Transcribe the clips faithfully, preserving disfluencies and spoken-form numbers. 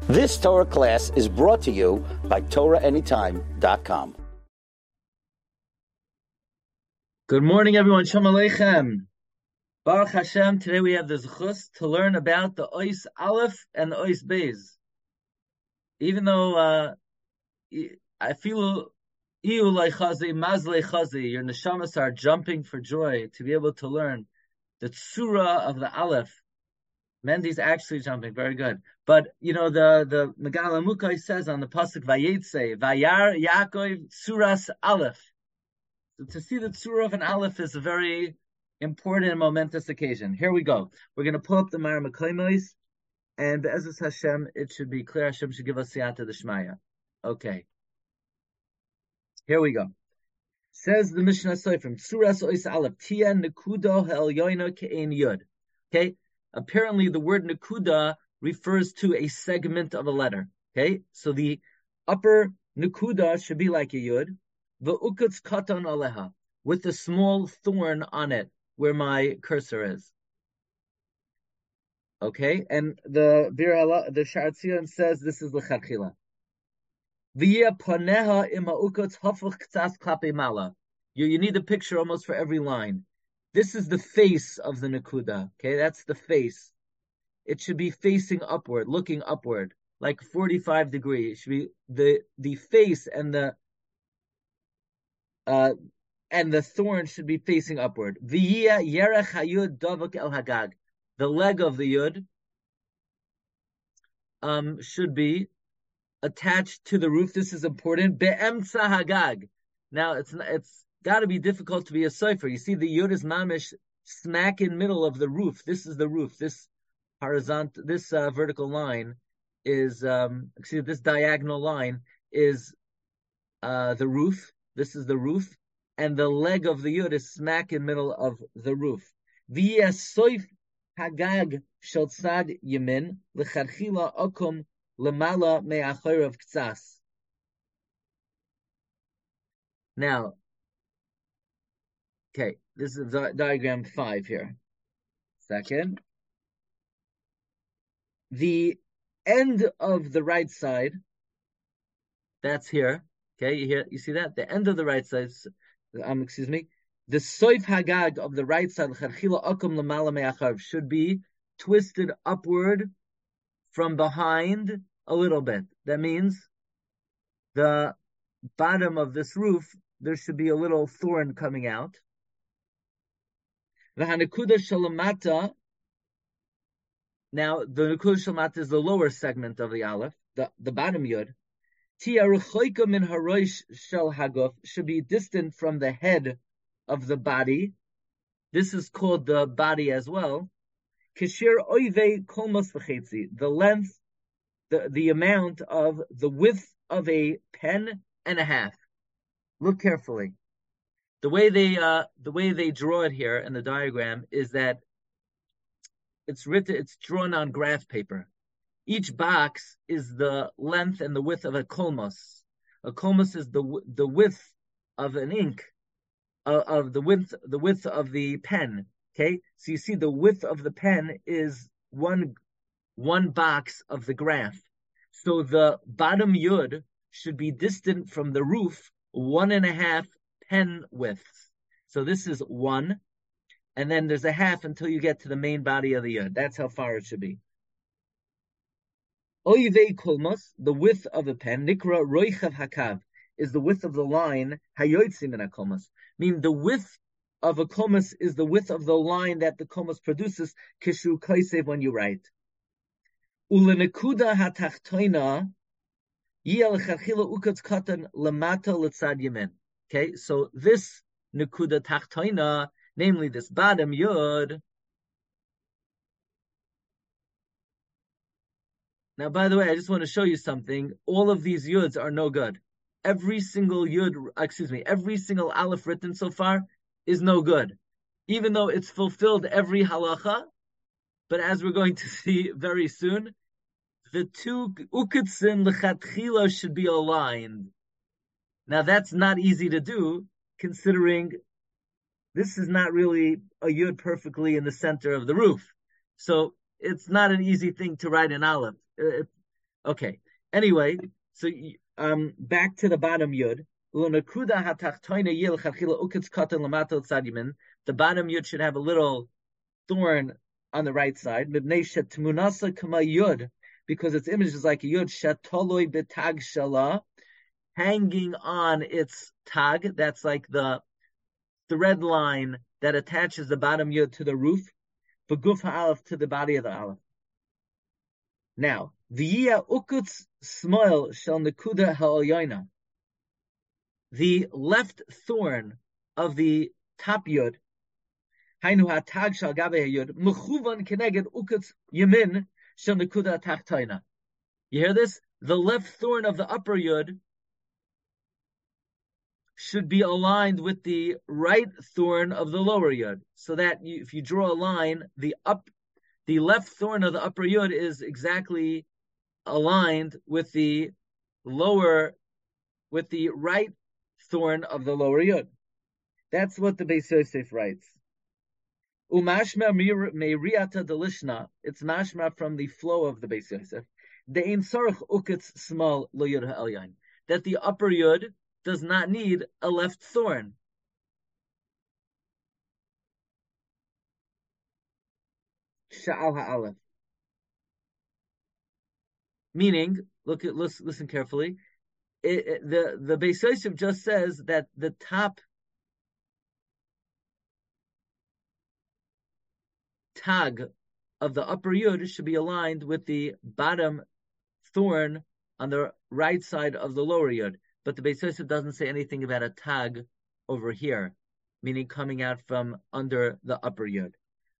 This Torah class is brought to you by Torah Anytime dot com. Good morning, everyone. Shalom Aleichem. Baruch Hashem. Today we have the zechus to learn about the Ois Aleph and the Ois Beis. Even though uh, I feel your neshamas are jumping for joy to be able to learn the tzura of the Aleph. Mendy's actually jumping, very good. But you know the the Megala Mukai says on the pasuk Vayetze Vayar Yaakov Tzuras Aleph. So to see the tzura of an Aleph is a very important and momentous occasion. Here we go. We're going to pull up the Mara Mekoimos, and Be'ezus Hashem, it should be clear. Hashem should give us siyata d'shmaya. Okay. Here we go. Says the Mishnah Soifrim, Tzuras Ois Aleph, Tia Nekuda Ha'elyoina Ke'ein Yud. Okay? Apparently the word Nekuda refers to a segment of a letter. Okay? So the upper Nekuda should be like a Yud, V'ukutz Katan Aleha, with a small thorn on it, where my cursor is. Okay? And the Bir Allah, the Sha'ar Tzion says this is L'chadchila. V'yeh paneha im ha'ukutz hafuch k'tzas klape mala. You, you need a picture almost for every line. This is the face of the Nekuda. Okay, that's the face. It should be facing upward, looking upward, like forty-five degrees. It should be the the face and the uh and the thorn should be facing upward. V'yeh yerech hayud davuk el hagag. The leg of the yud um should be attached to the roof. This is important. Be'emtza hagag. Now it's it's got to be difficult to be a cipher. You see, the yud is mamish smack in middle of the roof. This is the roof. This horizontal, this uh, vertical line is um. Excuse me, this diagonal line is uh the roof. This is the roof, and the leg of the yud is smack in middle of the roof. V'yasoif hagag shel tzad yamin lecharchila okum lemala me'achorav k'tzas. Now, okay, this is di- diagram five here. Second, the end of the right side, that's here. Okay, you hear, you see that? The end of the right side, um, excuse me, the soif hagag of the right side, l'charchila okum lemala me'achorav, should be twisted upward from behind a little bit. That means the bottom of this roof, there should be a little thorn coming out. The Hanekuda Shalamata, now the Nekuda Shalamata is the lower segment of the Aleph, the, the bottom Yud. Tia Rechoika min harosh shel haguf, should be distant from the head of the body. This is called the body as well. Kishir oive kolmos v'chetzi, the length, the, the amount of the width of a pen and a half. Look carefully. The way they uh, the way they draw it here in the diagram is that it's written, it's drawn on graph paper. Each box is the length and the width of a kolmos. A kolmos is the the width of an ink, uh, of the width the width of the pen. Okay, so you see the width of the pen is one one box of the graph. So the bottom yud should be distant from the roof one and a half pen widths. So this is one, and then there's a half until you get to the main body of the yud. That's how far it should be. Oivei kolmos, the width of the pen, nikra roichav hakav, is the width of the line, hayotzim in a kolmos. Meaning the width of a kolmos is the width of the line that the kolmos produces, kishu kaisev, when you write. Ulenekuda hatachtoina, okay, so this nekuda tachtoina, namely this bottom yud. Now, by the way, I just want to show you something. All of these yuds are no good. Every single yud, excuse me, every single aleph written so far is no good, even though it's fulfilled every halacha. But as we're going to see very soon, the two ukitzin lechatchila should be aligned. Now that's not easy to do, considering this is not really a yud perfectly in the center of the roof. So it's not an easy thing to write an aleph. It, Okay. Anyway, so um, back to the bottom yud. The bottom yud should have a little thorn on the right side. Because its image is like a yud shatoloi betag shala, hanging on its tag. That's like the thread line that attaches the bottom yud to the roof. Beguf ha'alef, to the body of the aleph. Now, v'yia ukutz smoil shel nekuda ha'olyoina. The left thorn of the top yud, hainu ha'tag shal gabe ha'yud, mechuvan keneged ukutz yamin shel nekuda tachtoina. You hear this? The left thorn of the upper yud should be aligned with the right thorn of the lower yud, so that you, if you draw a line, the up, the left thorn of the upper yud is exactly aligned with the lower, with the right thorn of the lower yud. That's what the Beis Yosef writes. Umashma meiriata delishna. It's mashma from the flow of the Beis Yosef. De'in sarach uketz small lo yud ha'elyon. That the upper yud does not need a left thorn. Sha'al ha'alef. Meaning, look at listen, listen carefully. It, it, the the Beis Yosef just says that the top tag of the upper yud should be aligned with the bottom thorn on the right side of the lower yud. But the Beis Yosef doesn't say anything about a tag over here, meaning coming out from under the upper yud.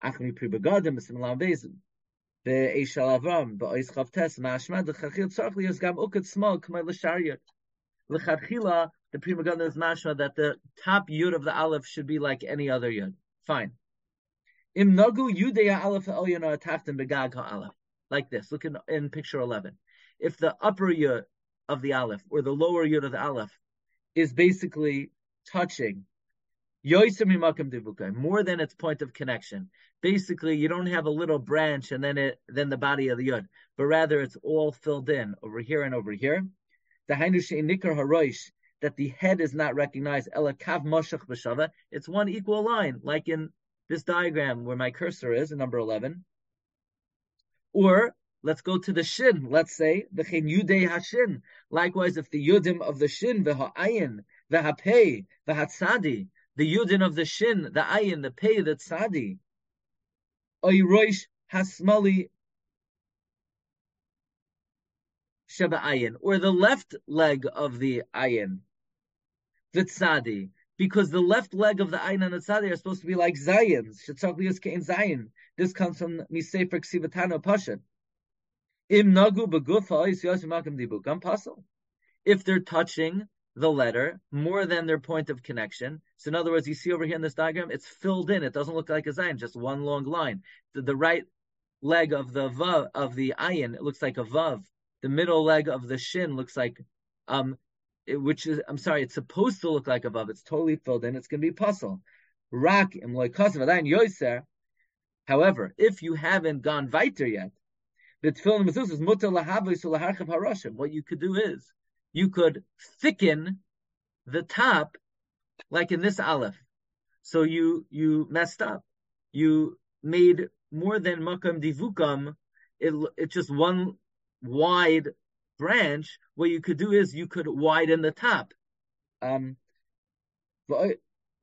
The Pri Megadim is mashma that the top yud of the aleph should be like any other yud. Fine. Im nagu yudeya aleph elyon atachtim begag ha'aleph. Like this. Look in, in picture eleven. If the upper yud of the aleph or the lower yud of the aleph is basically touching more than its point of connection. Basically, you don't have a little branch and then it then the body of the yud, but rather it's all filled in over here and over here. The hainu she'en nikar harosh, that the head is not recognized. Ela kav moshach b'shava. It's one equal line, like in this diagram where my cursor is in number eleven. Or let's go to the shin. Let's say the chen yudei hashin. Likewise, if the yudim of the shin, the ha'ayin, the hapei, the hatzadi, the yudin of the shin, the ayin, the pei, the tzadi, oy roish hasmali sheba ayin, or the left leg of the ayin, the tzadi, because the left leg of the ayin and the tzadi are supposed to be like zayins. Shetzaklius kein zayin. This comes from Misefer Ksivatano Pashat. Im nagu begufa is yosimakim dibukam pasal. If they're touching the letter more than their point of connection. So in other words, you see over here in this diagram, it's filled in. It doesn't look like a zayin, just one long line. The, the right leg of the vav of the ayin, it looks like a vav. The middle leg of the shin looks like, um, it, which is, I'm sorry, it's supposed to look like a vav. It's totally filled in. It's going to be puzzle. Rak im loikasav adayin yoser. However, if you haven't gone weiter yet, the tefillin mezuzah is mutar lahavos ulaharchav harashim. What you could do is, you could thicken the top, like in this aleph. So you you messed up. You made more than makam divukam. It it's just one wide branch. What you could do is you could widen the top. Um, so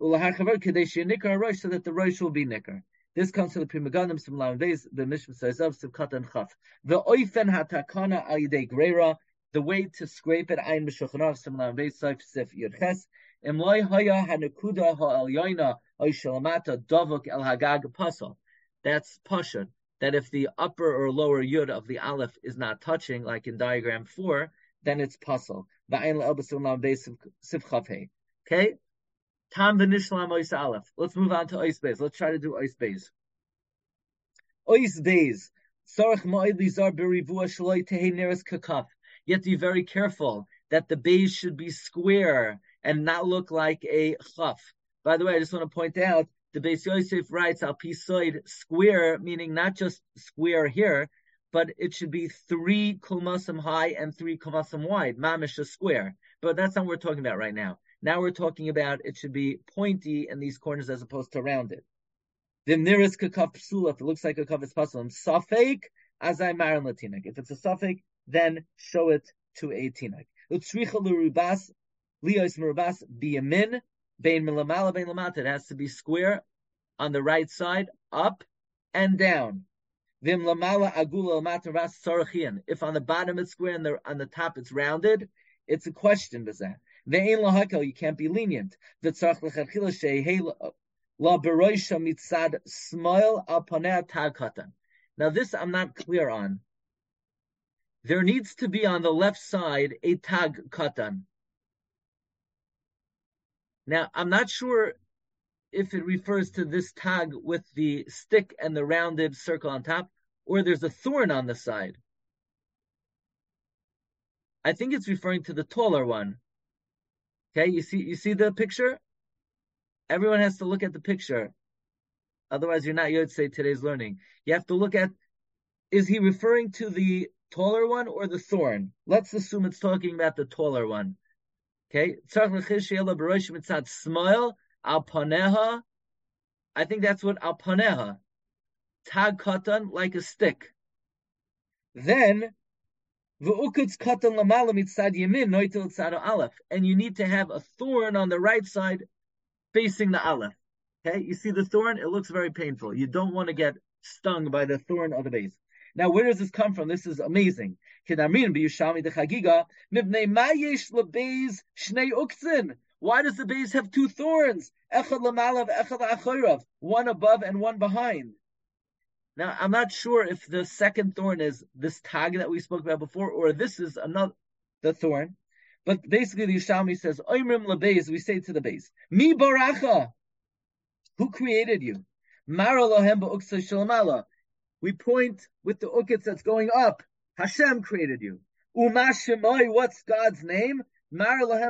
that the rosh will be nicker. This comes to the Pri Megadim, some lam days, the Mishnah says of Sivkat and Chaf. The oifen hatakana ayidei greira. The way to scrape it, Ayin b'shulchan some lam days, Sif Sif Yudches. Imloi haya hanekuda ha'elyoina oishalamata davuk el hagag pasal. That's pashut. That if the upper or lower yud of the aleph is not touching, like in diagram four, then it's pasal. Va'ayin le'el b'sim lam days Sif Chafei. Okay. Tam v'nishlam ois aleph. Let's move on to ois beis. Let's try to do ois beis. Ois beis. Sarach ma'id lizar berivua shaloi tehei neres kakaf. You have to be very careful that the beis should be square and not look like a chaf. By the way, I just want to point out, the Beis Yosef writes al pisoid square, meaning not just square here, but it should be three kulmasim high and three kulmasim wide, mamish a square. But that's not what we're talking about right now. Now we're talking about it should be pointy in these corners as opposed to rounded. The nearest kakaf psula, if it looks like a kav, it's possible. Safek as I marin latinik. If it's a safek, then show it to a tinik. Utsricha l'rubas lios merubas biyamin bein milamala bein lamata. It has to be square on the right side, up and down. Vim lamala agula lamata ras sarachian. If on the bottom it's square and the, on the top it's rounded, it's a question. Bezeh ve'ein lahakel. You can't be lenient. V'tzarach l'chadchila she'hei la beroisha mitzad smoil al paneh tag katan. Now this I'm not clear on. There needs to be on the left side a tag katan. Now I'm not sure if it refers to this tag with the stick and the rounded circle on top, or there's a thorn on the side. I think it's referring to the taller one. Okay, you see, you see the picture? Everyone has to look at the picture. Otherwise, you're not Yotzei today's learning. You have to look at, is he referring to the taller one or the thorn? Let's assume it's talking about the taller one. Okay, smile. Al paneha, I think that's what al paneha. Tag katan, like a stick. Then, v'ukutz katan lamala mitzad yamin noitel tzad aleph, and you need to have a thorn on the right side facing the aleph. Okay, you see the thorn? It looks very painful. You don't want to get stung by the thorn of the base. Now, where does this come from? This is amazing. Kedamin b'yushalmi dechagiga mivnei mayesh lebeis shnei uktzin. Why does the base have two thorns? Echad lamalav, echad achorav, one above and one behind. Now, I'm not sure if the second thorn is this tag that we spoke about before, or this is another the thorn. But basically, the Yushalmi says, Oimrim lebeis, we say to the base, Mi baracha, who created you? Mara lohem ba'uksa shalamala. We point with the ukitz that's going up. Hashem created you. Uma shemoi, what's God's name? We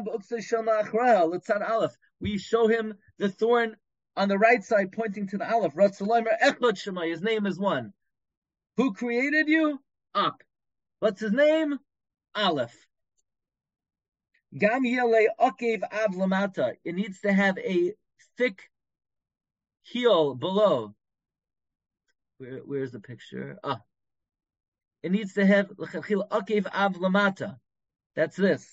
show him the thorn on the right side pointing to the aleph. His name is one. Who created you? Up. What's his name? Aleph. It needs to have a thick heel below. Where, where's the picture? Ah. It needs to have that's this.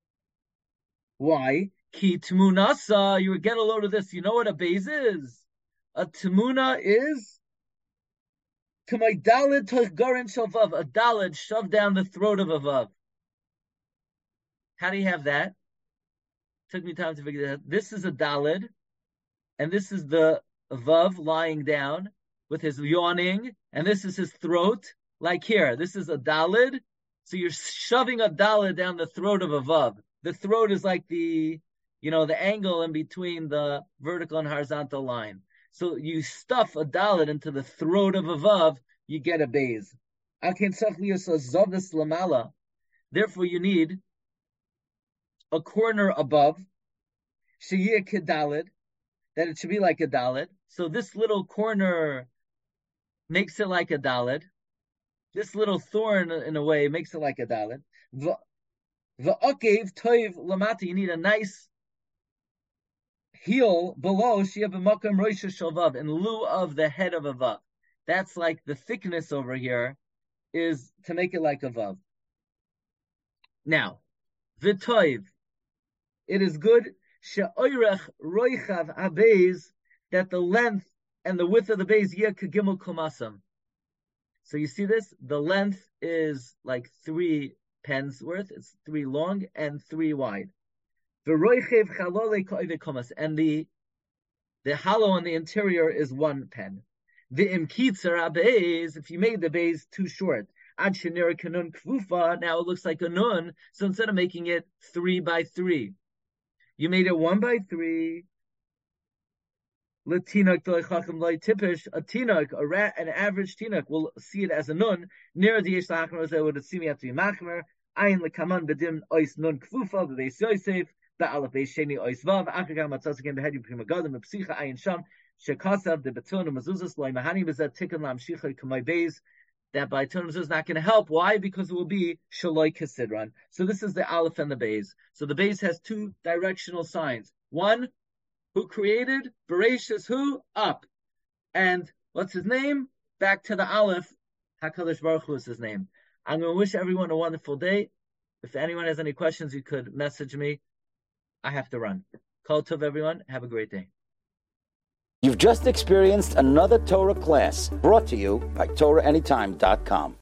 Why? Ki tmunasa, you would get a load of this. You know what a base is? A tmuna is to my dalid togarin shalvav, a dalid shoved down the throat of a vav. How do you have that? Took me time to figure that out. This is a dalid, and this is the vav lying down with his yawning, and this is his throat. Like here, this is a dalid, so you're shoving a dalid down the throat of a vav. The throat is like the, you know, the angle in between the vertical and horizontal line. So you stuff a dalet into the throat of a vav, you get a beis. Therefore, you need a corner above, sheyeh kedalet, that it should be like a dalet. So this little corner makes it like a dalet. This little thorn, in a way, makes it like a dalet. The okev toiv lamata, you need a nice heel below sheyeh b'makom roisha shalvav, in lieu of the head of a vav. That's like the thickness over here is to make it like a vav. Now, the toiv, it is good she'oirech roichav habeis, that the length and the width of the beis yeh kegimel komasam. So you see this? The length is like three pens worth. It's three long and three wide. And the the hollow on the interior is one pen. The imkitzer beis, if you made the beis too short, ad shenera kanun kfufa, now it looks like a nun. So instead of making it three by three, you made it one by three. Latinok doichachim loy tipish, a tinok, a rat, an average tinok will see it as a nun. Near the yesh lachmer, they would see me have to be machmer. Ayin lekaman bedim ois nun kfufa, the beis yosef, the aleph beis sheni ois vav, achagam matzas again behead you prima gadim, the psicha ayin sham, shekasav, the beton, mezuzas, loy mahani, bezet tikkun lam shicha, kamay beis, that by Torah is not going to help. Why? Because it will be Shaloi Kesidron. So this is the Aleph and the Beis. So the Beis has two directional signs. One, who created? Bereshis, who? Up. And what's his name? Back to the Aleph. HaKadosh Baruch Hu is his name. I'm going to wish everyone a wonderful day. If anyone has any questions, you could message me. I have to run. Kol Tov, everyone. Have a great day. You've just experienced another Torah class brought to you by Torah Anytime dot com.